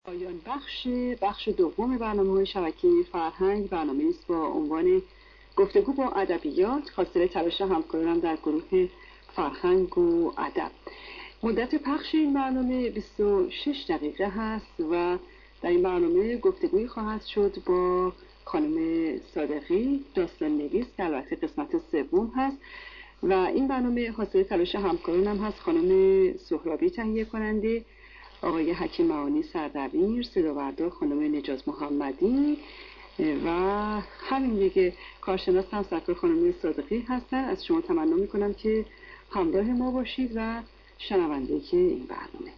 پایان بخش دوم برنامه‌های شبکه فرهنگ برنامه‌ای است با عنوان گفتگو با ادبیات حاصل تلاش همکارانم در گروه فرهنگ و ادب. مدت پخش این برنامه 26 دقیقه هست و در این برنامه گفتگویی خواهد شد با خانم صادقی، داستان نویس که البته قسمت سوم هست و این برنامه حاصل تلاش همکارانم هست. خانم سهرابی تهیه کننده، آقای حکیم معانی سردبیر، صداورده خانم نجات محمدی و همین دیگه کارشناس هم سرکار خانم صادقی هستن. از شما تمنا میکنم که همراه ما باشید و شنونده که این برنامه.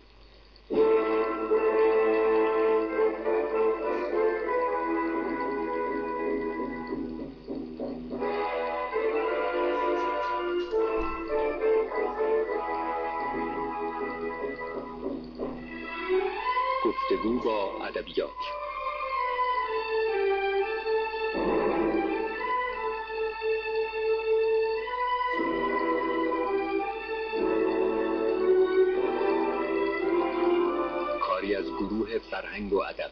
گفتگو با ادبیات. کاری از گروه فرهنگ و ادب.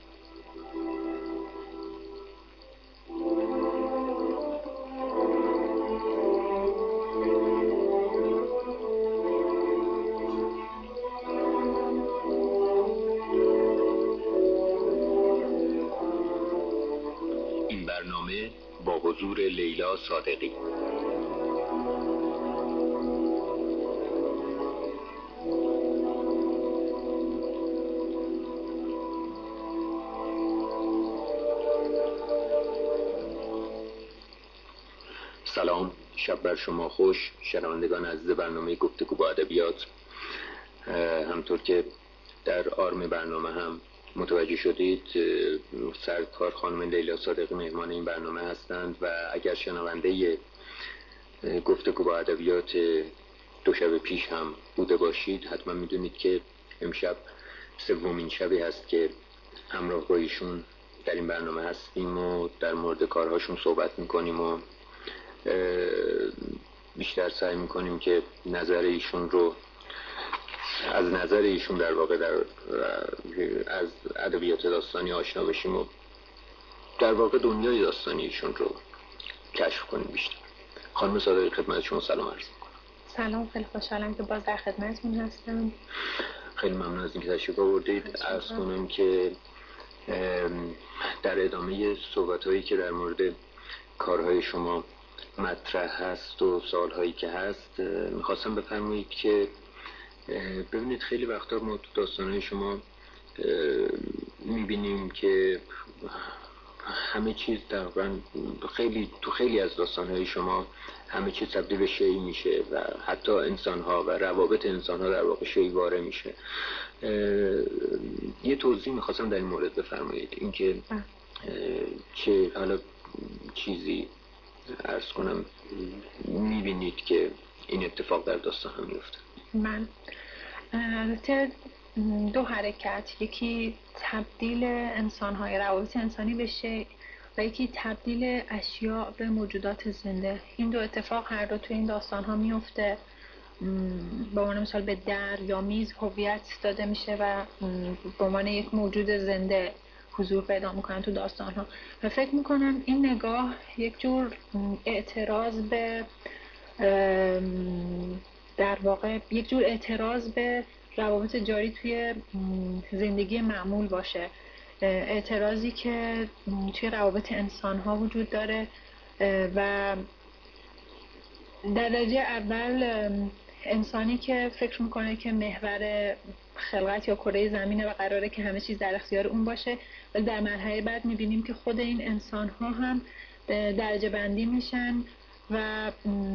با حضور لیلا صادقی. سلام، شب بر شما خوش شنوندگان عزیز برنامه گفتگو با ادبیات. همطور که در آرم برنامه هم متوجه شدید، سرکار خانم لیلا صادقی مهمان این برنامه هستند و اگر شنونده گفتگو با ادبیات دو شب پیش هم بوده باشید حتما میدونید که امشب سومین شبی هست که همراه با ایشون در این برنامه هستیم و در مورد کارهاشون صحبت میکنیم و بیشتر سعی میکنیم که نظر ایشون رو از نظر ایشون در واقع از ادبیات داستانی آشنا بشیم و در واقع دنیای داستانی ایشون رو کشف کنیم بیشتر. خانم صادقی خدمت شما سلام عرض می‌کنم. سلام، خیلی خوشحالم که باز در خدمتتون هستم. خیلی ممنون از اینکه تشریف آوردید. عرض کنم که در ادامه صحبت‌هایی که در مورد کارهای شما مطرح هست و سوال‌هایی که هست می‌خواستم بفرمایید که ببینید خیلی وقتا ما تو داستان‌های شما می‌بینیم که همه چیز تقریباً تو خیلی از داستان‌های شما همه چیز تبدیل به شی میشه و حتی انسان‌ها و روابط انسان‌ها در واقع شیواره میشه. یه توضیح می‌خواستم در این مورد بفرمایید، اینکه چه حالا چیزی عرض کنم می‌بینید که این اتفاق در داستان هم میفته. من البته دو حرکت، یکی تبدیل انسان‌های روابط انسانی بشه و یکی تبدیل اشیاء به موجودات زنده. این دو اتفاق هر دو توی این داستان‌ها میفته. به عنوان مثال به در یا میز هویت داده میشه و به عنوان یک موجود زنده حضور پیدا میکنن تو داستان‌ها و فکر میکنم این نگاه یک جور اعتراض به در واقع یک جور اعتراض به روابط جاری توی زندگی معمول باشه، اعتراضی که توی روابط انسان‌ها وجود داره و در درجه اول انسانی که فکر میکنه که محور خلقت یا کره زمینه و قراره که همه چیز در اختیار اون باشه، ولی در مرحله بعد میبینیم که خود این انسان‌ها هم درجه بندی میشن و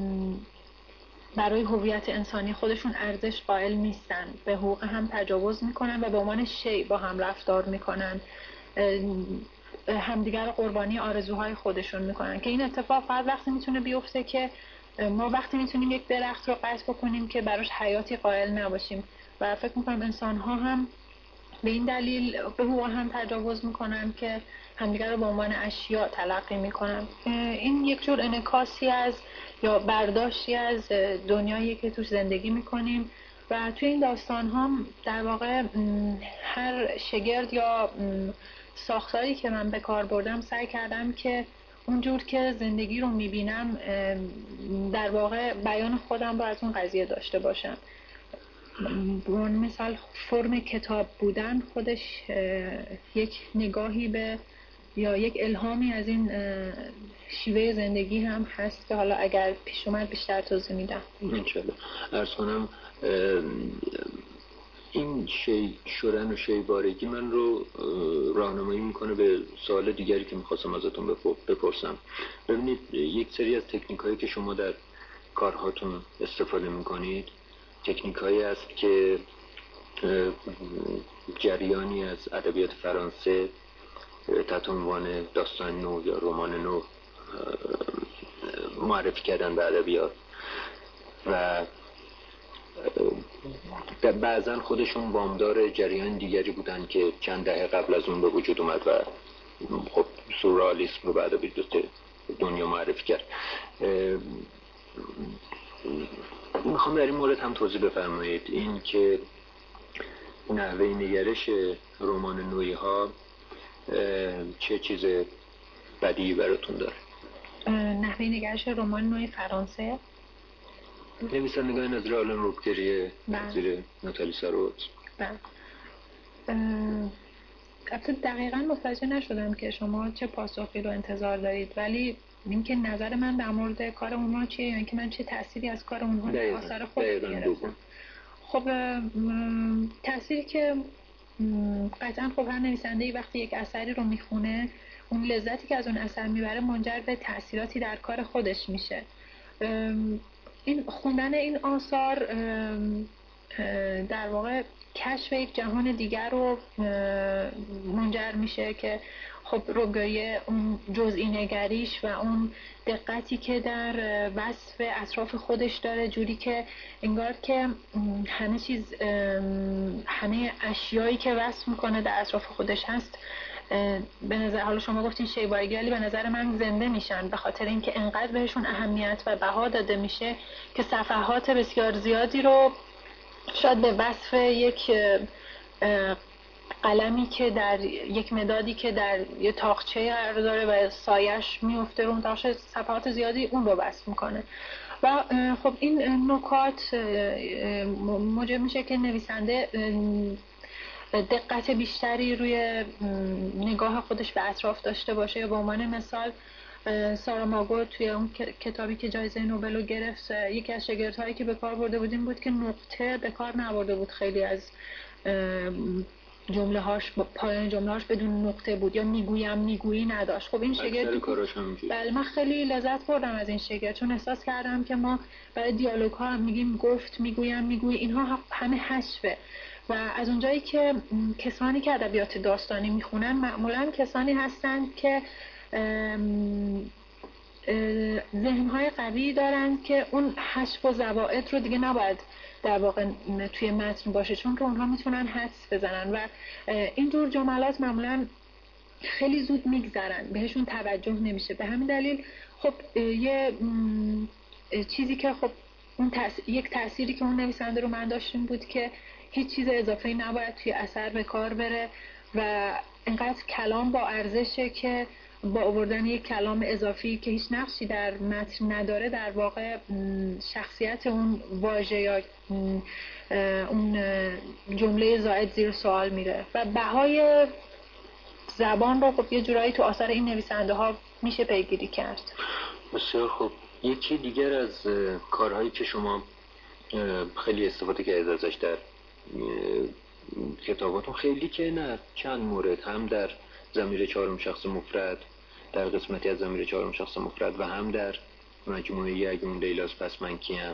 برای هویت انسانی خودشون ارزش قائل نیستن، به حقوق هم تجاوز میکنن و به عنوان شی با هم رفتار میکنن، همدیگر رو قربانی آرزوهای خودشون میکنن که این اتفاق فقط وقتی میتونه بیفته که ما وقتی میتونیم یک درخت رو قطع بکنیم که براش حیاتی قائل نباشیم و فکر میکنم انسان ها هم به این دلیل به حقوق هم تجاوز میکنن که همدیگر رو به عنوان اشیاء تلقی میکنن. این یک جور انعکاسی از یا برداشتی از دنیایی که توش زندگی میکنیم و توی این داستان ها در واقع هر شگرد یا ساختاری که من به کار بردم سعی کردم که اونجور که زندگی رو میبینم در واقع بیان خودم رو از اون قضیه داشته باشم. مثال فرم کتاب بودن خودش یک نگاهی به یا یک الهامی از این شیوه زندگی هم هست که حالا اگر پیش اومد بیشتر توضیح میدم. انشالله. عرض کنم این شی شدن و شیوارگی من رو راهنمایی میکنه به سوال دیگری که میخواستم ازتون بپرسم. ببینید یک سری از تکنیک هایی که شما در کارهاتون استفاده میکنید تکنیک هایی است که جریانی از ادبیات فرانسه تحت عنوان داستان نو یا رمان نو معرفی کردن به ادبیات و بعضا خودشون وامدار جریان دیگری بودن که چند دهه قبل از اون به وجود اومد و خب سورئالیسم رو به ادبیات دنیا معرفی کرد. میخوام در این مورد هم توضیح بفرمایید این که نحوه نگرش رمان نویی ها چه چیز بدی براتون داره؟ نحوه نگرش رمان نوی فرانسه نویسندگان نظیر آلن روبگریه، نظیر ناتالی ساروت. البته دقیقاً متوجه نشدم که شما چه پاسخی رو انتظار دارید، ولی اینکه نظر من در مورد کار اونها چیه یا اینکه من چه تأثیری از کار اونها در آثار خود گرفتم. خب تأثیری که قطعاً خب هر نویسنده‌ای وقتی یک اثری رو میخونه اون لذتی که از اون اثر میبره منجر به تأثیراتی در کار خودش میشه. این خوندن این آثار در واقع کشف یک جهان دیگر رو منجر میشه که خب روبگری اون جزئی نگریش و اون دقتی که در وصف اطراف خودش داره، جوری که انگار که همه چیز، همه اشیایی که وصف میکنه در اطراف خودش هست به نظر، حالا شما گفتین شیوارگی، ولی به نظر من زنده میشن به خاطر اینکه انقدر بهشون اهمیت و بها داده میشه که صفحات بسیار زیادی رو شاید به وصف یک قلمی که در یک مدادی که در یه تاقچه قرار داره و سایش میفته رو اون تاقچه صفحات زیادی اون رو وصف میکنه و خب این نکات موجب میشه که نویسنده دقت بیشتری روی نگاه خودش به اطراف داشته باشه. یا به عنوان مثال ساراماگو توی اون کتابی که جایزه نوبل رو گرفت یکی از شاگردهایی که به کار برده بود این بود که نقطه به کار نبرده بود، خیلی از جمله‌هاش پایان جمله‌هاش بدون نقطه بود یا میگویی نداشت. خب این شاگرد بله من خیلی لذت بردم از این شاگرد چون احساس کردم که ما برای دیالوگ ها میگیم گفت، میگویم، میگویی، اینها همه حذفه و از اونجایی که کسانی که ادبیات داستانی میخونن معمولا کسانی هستند که ذهن‌های قوی دارن که اون حذف و زوائد رو دیگه نباید در واقع توی متن باشه چون که اونها میتونن حدس بزنن و اینجور جملات معمولا خیلی زود میگذرن، بهشون توجه نمیشه. به همین دلیل خب یه چیزی که خب اون یک تأثیری که اون نویسنده رو من داشتیم بود که هیچ چیز اضافه‌ای نباید توی اثر به کار بره و اینقدر کلام با ارزشه که با آوردن یک کلام اضافی که هیچ نقشی در متن نداره در واقع شخصیت اون واژه یا اون جمله زائد زیر سوال میره و بهای زبان رو خب یه جورایی تو آثار این نویسنده ها میشه پیگیری کرد. بسیار خوب. یکی دیگر از کارهایی که شما خیلی استفاده کردید ازش در کتاباتون، خیلی که نه چند مورد، هم در ضمیر چهارم شخص مفرد، در قسمتی از ضمیر چهارم شخص مفرد و هم در مجموعه اگه اون لیلاس پس من کیم،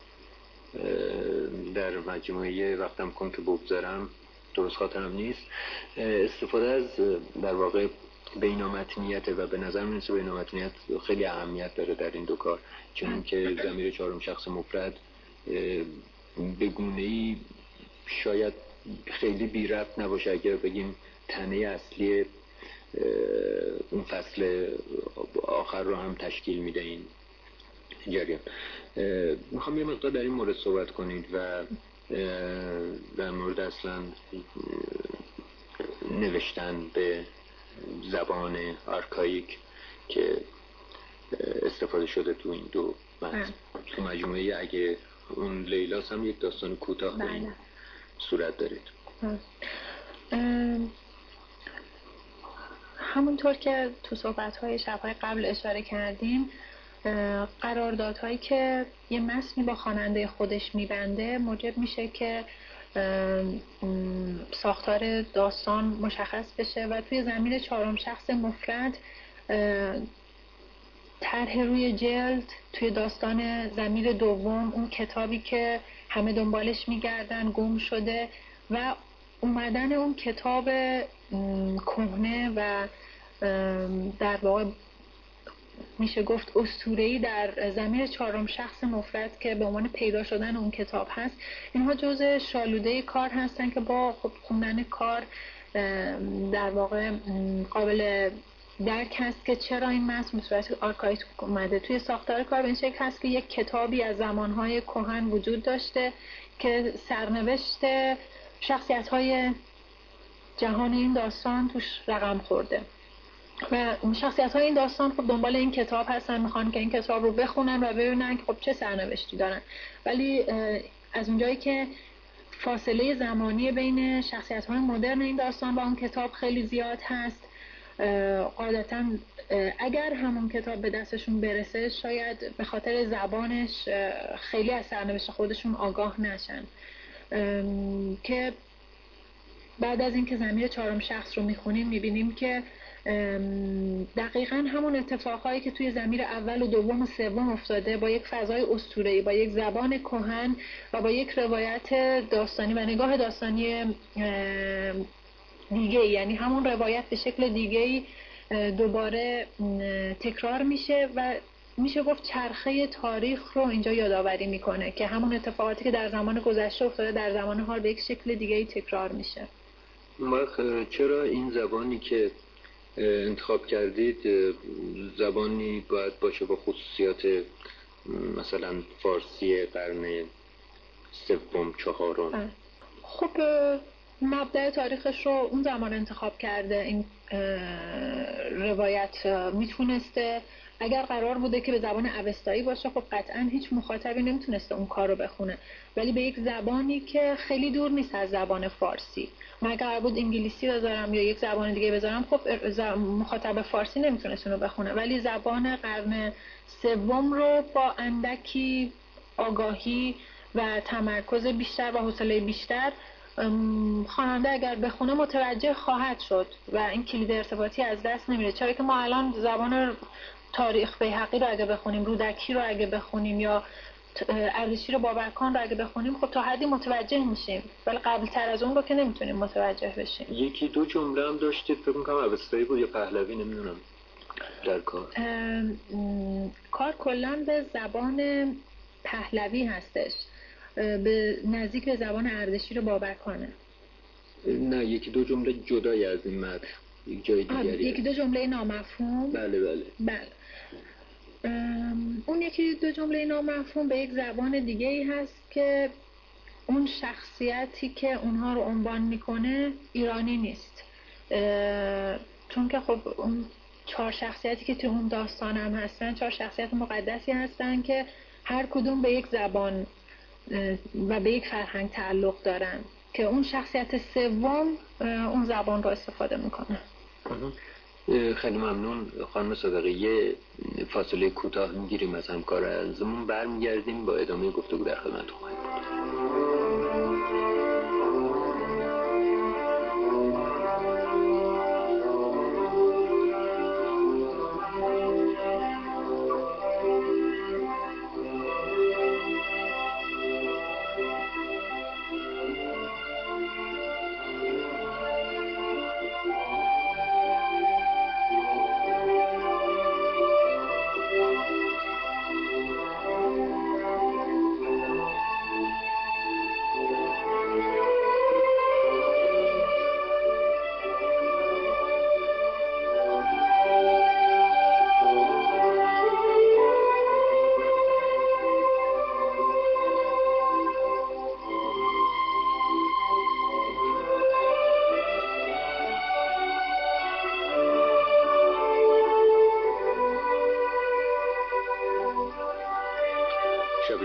در مجموعه وقتم کن که بگذارم درست خاطرم نیست، استفاده از در واقع بینامتنیت و به نظر میرسه بینامتنیت خیلی اهمیت داره در این دو کار، چون که ضمیر چهارم شخص مفرد به گونه‌ای شاید خیلی بی ربط نباشه اگر بگیم تنه اصلی اون فصل آخر رو هم تشکیل میده این جریان. میخوام یه مقدار در این مورد صحبت کنید و در مورد اصلا نوشتن به زبان آرکایک که استفاده شده تو این دو متن. تو مجموعه اگه اون لیلاس هم یک داستان کوتاه به این صورت دارید. همونطور که تو صحبت‌های شب‌های قبل اشاره کردیم، قراردادهایی که یه متنی با خواننده خودش میبنده موجب میشه که ساختار داستان مشخص بشه و توی ضمیر چهارم شخص مفرد طرح روی جلد، توی داستان ضمیر دوم اون کتابی که همه دنبالش میگردن گم شده و اومدن اون کتاب کهنه و در واقع میشه گفت اسطوره‌ای در ضمیر چهارم شخص مفرد که به عنوان پیدا شدن اون کتاب هست. اینها جزء شالوده کار هستن که با خوندن کار در واقع قابل درک هست که چرا این متن به صورت آرکایک اومده. توی ساختار کار به این شکل هست که یک کتابی از زمانهای کهن وجود داشته که سرنوشت شخصیت‌های جهان این داستان توش رقم خورده و شخصیت‌های این داستان خب دنبال این کتاب هستن، میخوان که این کتاب رو بخونن و ببینن که خب چه سرنوشتی دارن. ولی از اونجایی که فاصله زمانی بین شخصیت‌های مدرن این داستان با اون کتاب خیلی زیاد هست، قاعدتاً اگر همون کتاب به دستشون برسه شاید به خاطر زبانش خیلی از سرنوشت خودشون آگاه نشن، که بعد از اینکه ضمیر چهارم شخص رو میخونیم میبینیم که دقیقاً همون اتفاقهایی که توی ضمیر اول و دوم و سوم افتاده با یک فضای اسطوره‌ای، با یک زبان کهن و با یک روایت داستانی و نگاه داستانی دیگه، یعنی همون روایت به شکل دیگه‌ای دوباره تکرار میشه و میشه گفت چرخه تاریخ رو اینجا یادآوری میکنه که همون اتفاقاتی که در زمان گذشته افتاده در زمان حال به یک شکل دیگه‌ای تکرار میشه. چرا این زبانی که انتخاب کردید زبانی باید باشه با خصوصیات مثلا فارسی قرن سوم چهارم؟ خب مبدأ تاریخش رو اون زمان انتخاب کرده. این روایت میتونسته اگر قرار بوده که به زبان اوستایی باشه خب قطعا هیچ مخاطبی نمیتونسته اون کار رو بخونه، ولی به یک زبانی که خیلی دور نیست از زبان فارسی. من اگر قرار بود انگلیسی بذارم یا یک زبان دیگه بذارم خب مخاطب فارسی نمیتونست اون رو بخونه، ولی زبان قرن سوم رو با اندکی آگاهی و تمرکز بیشتر و حوصله بیشتر خواننده اگر بخونه متوجه خواهد شد و این کلید ارتباطی از دست نمیره. چرا که ما الان زبان تاریخ بیهقی رو اگه بخونیم، رودکی رو اگه بخونیم یا اردشیر بابکان رو اگه بخونیم خب تا حدی متوجه میشیم، ولی قبل تر از اون رو که نمیتونیم متوجه بشیم. یکی دو جمله هم داشتید فکر می‌کنم اوستایی بود یا پهلوی، نمیدونم در کار کلاً به زبان پهلوی هستش، به نزدیک به زبان اردشیر بابکانه. نه یکی دو جمله جدای از این متن یک جای دیگری، یکی دو جمله نامفهوم. بله. اون یکی دو جمله نامفهوم به یک زبان دیگه ای هست که اون شخصیتی که اونها رو عنوان میکنه ایرانی نیست، چون که خب اون 4 شخصیتی که تو اون داستان هم هستن 4 شخصیت مقدسی هستن که هر کدوم به یک زبان و به یک فرهنگ تعلق دارن که اون شخصیت سوم اون زبان رو استفاده میکنه. خیلی ممنون خانم صادقی. یه فاصله کوتاه میگیریم از همکار عزیزمون، برمیگردیم با ادامه گفتگو در خدمتتون خواهیم بود.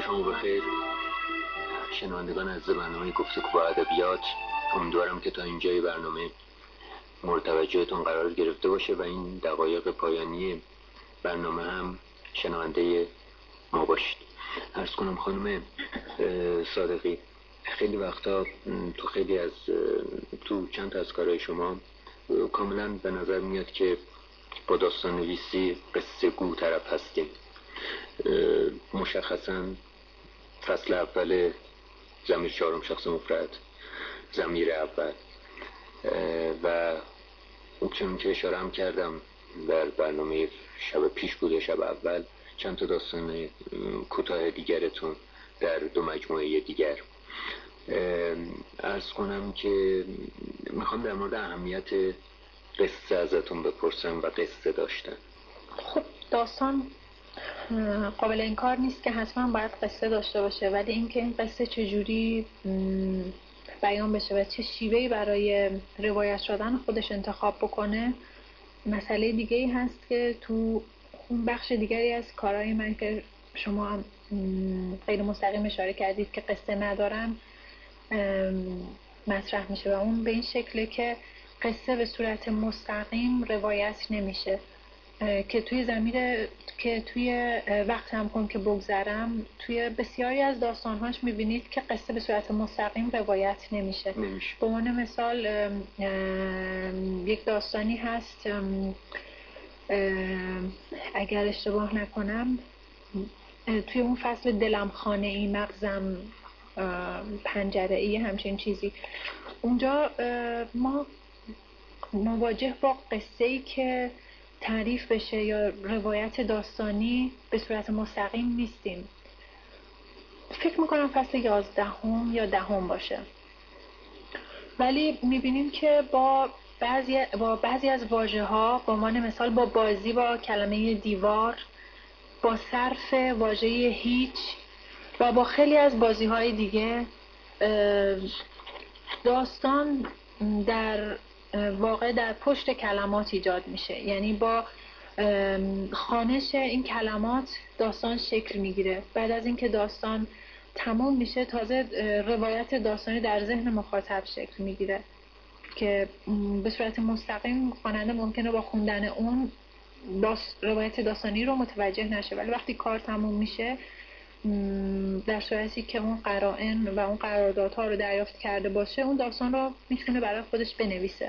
شما بخیر شنوندگان از برنامه گفتگو با ادبیات. امیدوارم که تا اینجای برنامه مورد توجهتون قرار گرفته باشه و این دقایق پایانی برنامه هم شنونده ما باشید. عرض کنم خانم صادقی، خیلی وقتا تو چند تا از کارهای شما کاملا به نظر میاد که با داستان نویسی قصه گو طرف هستیم. مشخصا فصل اول ضمیر چهارم شخص مفرد، ضمیر اول، و چون که اشاره هم کردم در برنامه شب پیش بوده، شب اول چند تا داستان کوتاه دیگرتون در دو مجموعه دیگر. عرض کنم که میخوام در مورد اهمیت قصه ازتون بپرسم و قصه داشتن. خب داستان قابل انکار نیست که حتما باید قصه داشته باشه، ولی اینکه این قصه چجوری بیان بشه و چه شیوهی برای روایت شدن خودش انتخاب بکنه مسئله دیگه ای هست که تو اون بخش دیگری از کارهای من که شما هم غیر مستقیم اشاره کردید که قصه ندارن مطرح میشه، و اون به این شکله که قصه به صورت مستقیم روایت نمیشه، که توی وقت هم کن که بگذرم توی بسیاری از داستانهاش میبینید که قصه به صورت مستقیم روایت نمیشه. به عنوان مثال یک داستانی هست، اگر اشتباه نکنم توی اون فصل دلم خانه ای مغزم پنجره ای همچین چیزی، اونجا ما مواجه با قصه‌ای که تعریف بشه یا روایت داستانی به صورت مستقیم نیستیم. فکر میکنم فصل 11 یا 10 باشه، ولی میبینیم که با بعضی از واژه ها، به عنوان مثال با بازی با کلمه دیوار، با صرف واژه هیچ و با خیلی از بازی های دیگه، داستان در واقع در پشت کلمات ایجاد میشه. یعنی با خوانش این کلمات داستان شکل میگیره. بعد از اینکه داستان تموم میشه تازه روایت داستانی در ذهن مخاطب شکل میگیره که به صورت مستقیم خواننده ممکنه با خوندن اون روایت داستانی رو متوجه نشه، ولی وقتی کار تموم میشه در صورتی که اون قرائن و اون قراردادها رو دریافت کرده باشه اون داستان رو میتونه برای خودش بنویسه.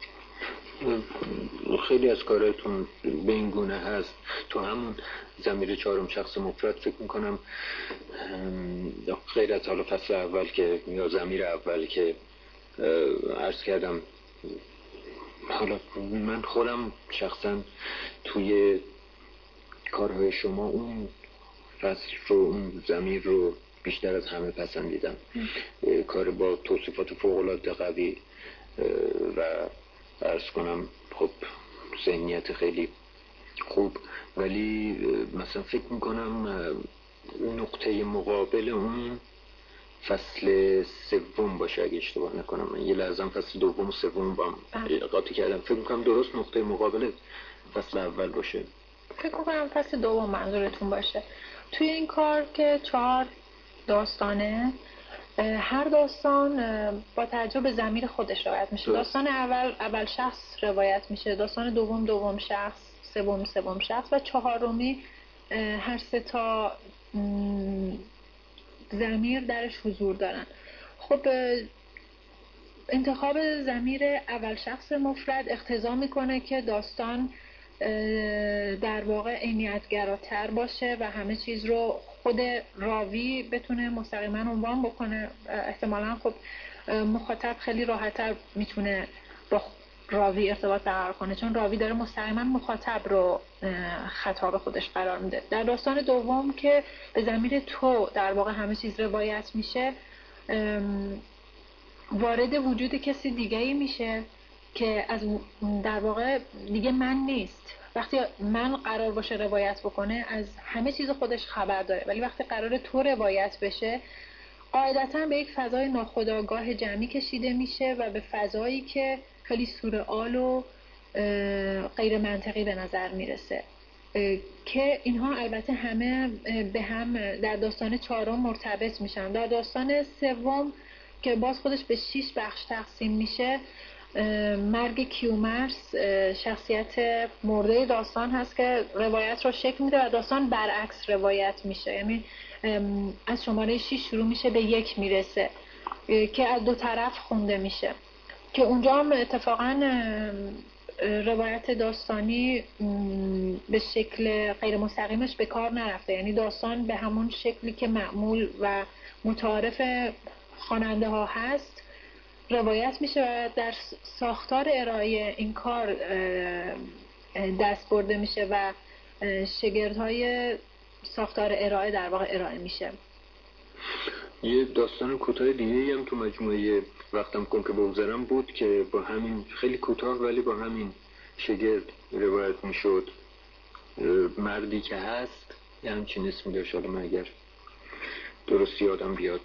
خیلی از کارهاتون به این گونه هست. تو همون ضمیر چهارم شخص مفرد فکر میکنم غیر از حالا فصل اول که یا ضمیر اول که عرض کردم، حالا من خودم شخصا توی کارهای شما اون فصل رو، اون ضمیر رو بیشتر از همه پسندیدم. کار با توصیفات فوق‌العاده قوی و عرض کنم خب ذهنیت خیلی خوب، ولی مثلا فکر میکنم نقطه مقابل اون فصل سوم باشه اگه اشتباه نکنم. من یه لحظه فصل دوم و سوم با هم قاطی کردم. فکر میکنم درست نقطه مقابل فصل اول باشه. فکر میکنم فصل دوم منظورتون باشه. توی این کار که 4 داستانه، هر داستان با توجه به ضمیر خودش روایت میشه. داستان اول شخص روایت میشه، داستان دوم شخص، سوم شخص و 4می هر 3 تا ضمیر درش حضور دارن. خب انتخاب ضمیر اول شخص مفرد اقتضا میکنه که داستان در واقع عینیت‌گراتر باشه و همه چیز رو خود راوی بتونه مستقیما عنوان بکنه. احتمالاً خب مخاطب خیلی راحت‌تر میتونه با راوی ارتباط برقرار کنه چون راوی داره مستقیما مخاطب رو خطاب خودش قرار میده. در داستان دوم که به ضمیر تو در واقع همه چیز روایت میشه، وارد وجود کسی دیگه‌ای میشه که از در واقع دیگه من نیست. وقتی من قرار باشه روایت بکنه از همه چیز خودش خبر داره، ولی وقتی قرار تو روایت بشه قاعدتاً به یک فضای ناخودآگاه جمعی کشیده میشه و به فضایی که خیلی سورئال و غیر منطقی به نظر میرسه. که اینها البته همه به هم در داستان چهارم مرتبط میشن. در داستان سوم که باز خودش به 6 بخش تقسیم میشه، مرگ کیومرث شخصیت مرده داستان هست که روایت رو شکل میده و داستان برعکس روایت میشه، یعنی از شماره 6 شروع میشه به 1 میرسه که از دو طرف خونده میشه، که اونجا هم اتفاقا روایت داستانی به شکل غیر مستقیمش به کار نرفته، یعنی داستان به همون شکلی که معمول و متعارف خواننده ها هست روایت میشه و در ساختار ارائه این کار دست برده میشه و شگردهای ساختار ارائه در واقع ارائه میشه. یه داستان کوتاه دیگه هم تو مجموعه وقتم کن که بگذارم بود که با همین خیلی کوتاه ولی با همین شگرد روایت میشد. مردی که هست یه همچین اسمی داشت، حالا من اگر درست یادم بیاد،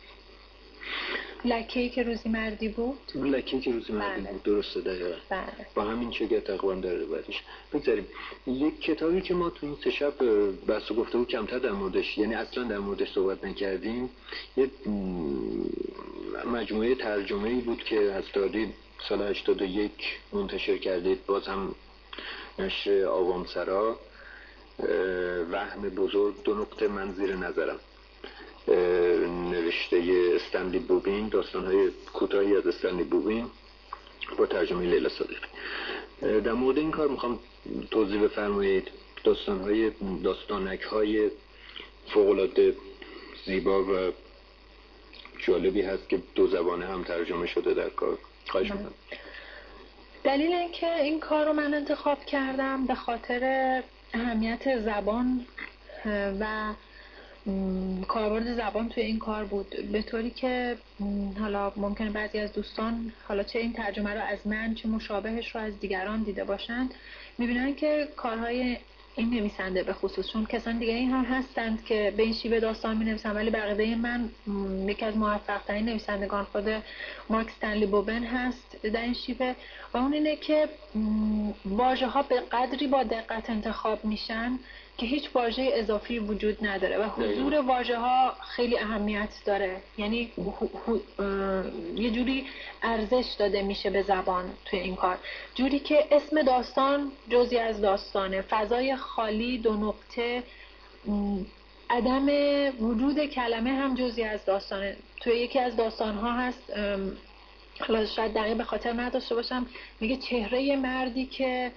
لکه‌ای که روزی مردی بود. لکه‌ای که روزی مردی بود، درسته دقیقا. با همین شگرد تقریبا در روایتش. بگذاریم یک کتابی که ما تو این 3 شب بحث و گفتگو کمتر در موردش، یعنی اصلا در موردش صحبت نکردیم، یه مجموعه ترجمه‌ای بود که از دادی سال 81 منتشر کردید، باز هم نشر آوامسرا، وهم بزرگ 2 نقطه من زیر نظرم، نوشته استنلی بوبین، داستان‌های کوتاهی از استنلی بوبین با ترجمه لیلا صادقی. در مورد این کار میخوام توضیح بفرمایید. داستانک‌های فوق‌العاده زیبا و جالبی هست که 2 زبانه هم ترجمه شده در کار. خواهش می‌کنم. دلیل اینکه این کار رو من انتخاب کردم به خاطر اهمیت زبان و کاربرد زبان توی این کار بود، به طوری که حالا ممکنه بعضی از دوستان حالا چه این ترجمه رو از من چه مشابهش رو از دیگران دیده باشند، میبینن که کارهای این نویسنده به خصوص، چون کسان دیگه این هم هستند که به این شیوه داستان می‌نویسن، ولی بقیده من یکی از موفق‌ترین نویسندگان خود مارک استنلی بوبن هست در این شیوه، و اون اینه که واژه‌ها به قدری با دقت انتخاب میشن که هیچ واژه اضافی وجود نداره و حضور واژه‌ها خیلی اهمیت داره، یعنی یه جوری ارزش داده میشه به زبان توی این کار، جوری که اسم داستان جزئی از داستانه، فضای خالی 2 نقطه، عدم وجود کلمه هم جزئی از داستانه. توی یکی از داستان‌ها هست، حالا شاید دقیق به خاطر نداشته باشم، میگه چهره مردی که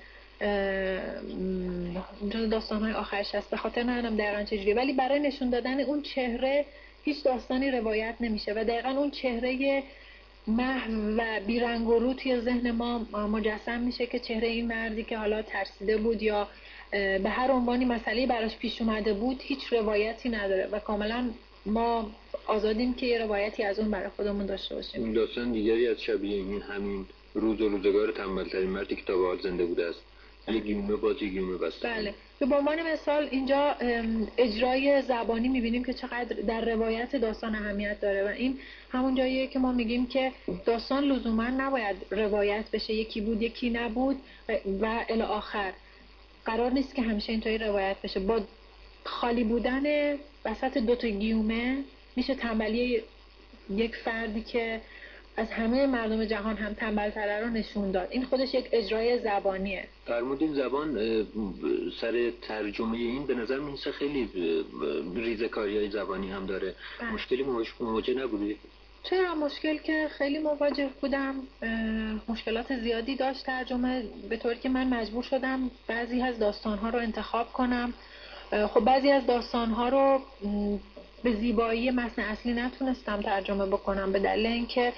جز داستان‌های آخرش هست، به خاطر ندارم دقیقاً چجوریه، ولی برای نشون دادن اون چهره هیچ داستانی روایت نمیشه و دقیقاً اون چهره محو و بیرنگ و رو توی ذهن ما مجسم میشه که چهره این مردی که حالا ترسیده بود یا به هر عنوانی مسئله براش پیش اومده بود هیچ روایتی نداره و کاملا ما آزادیم که یه روایتی از اون برای خودمون داشته باشیم. این داستان دیگری از شبیه این همین روز و روزگار تنبل‌ترین مردی که تا به حال زنده بوده است، یک گیومه باز یک گیومه بسته. بله. به عنوان مثال اینجا اجرای زبانی میبینیم که چقدر در روایت داستان اهمیت داره و این همون جاییه که ما میگیم که داستان لزوما نباید روایت بشه، یکی بود یکی نبود و الی آخر، قرار نیست که همیشه اینطوری روایت بشه. با خالی بودن وسط 2 تا گیومه میشه تنبلی یک فردی که از همه مردم جهان هم تنبل‌تره رو نشون داد. این خودش یک اجرای زبانیه. فرمودین زبان سر ترجمه این به نظر میسه خیلی ریزه‌کاری‌های زبانی هم داره. مشکلی مواجه نبودی؟ چرا؟ مشکل که خیلی مواجه بودم، مشکلات زیادی داشت ترجمه، به طوری که من مجبور شدم بعضی از داستان‌ها رو انتخاب کنم. خب بعضی از داستان‌ها رو به زیبایی متن اصلی نتونستم ترجمه بکنم به دلیل اینکه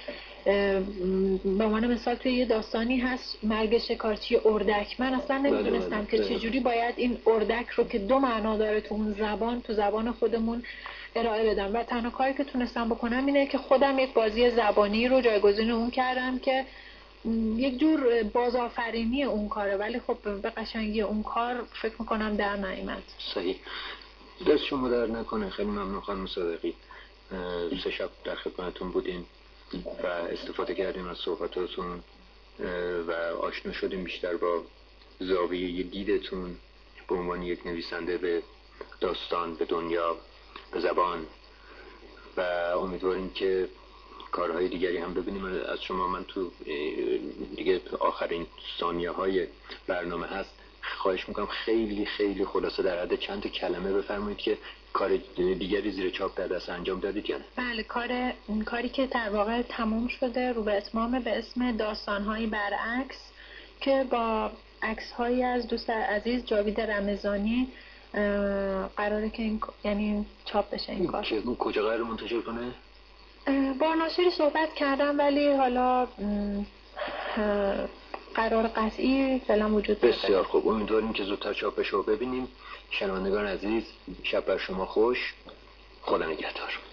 به عنوان مثال توی یه داستانی هست مرگ شکارچی اردک، من اصلا نمیدونستم که چجوری باید این اردک رو که 2 معنا داره تو اون زبان، تو زبان خودمون ارائه بدم و تنها کاری که تونستم بکنم اینه که خودم یک بازی زبانی رو جایگزین اون کردم که یک جور بازآفرینی اون کاره، ولی خب به قشنگی اون کار فکر میکنم در نیامد. صحیح. دست شما در نکنه. خیلی ممنون خانم صادقی. 3 شب در خدمتتون بودیم و استفاده کردیم از صحبتاتون و آشنا شدیم بیشتر با زاویه دیدتون به عنوان یک نویسنده به داستان، به دنیا، به زبان، و امیدواریم که کارهای دیگری هم ببینیم از شما. من تو دیگه آخرین ثانیه های برنامه هست، خواهش میکنم خیلی خیلی خلاصه در حد چند کلمه بفرمایید که کار دیگری زیر چاپ در دست انجام دادید یا نه؟ بله، کاری که در واقع تموم شده رو به اتمامه به اسم داستان‌های برعکس که با عکس‌هایی از دوست عزیز جاوید رمضانی قراره که یعنی چاپ بشه این کار. کجا قراره منتشر کنه؟ با ناشری صحبت کردم ولی حالا قرار قطعی فعلا وجود نداره. بسیار خوب، امیدواریم که زودتر چاپش رو ببینیم. شنوندگان عزیز، شب بر شما خوش. خدا نگهدار.